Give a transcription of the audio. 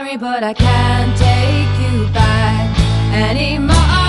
sorry, but I can't take you back anymore.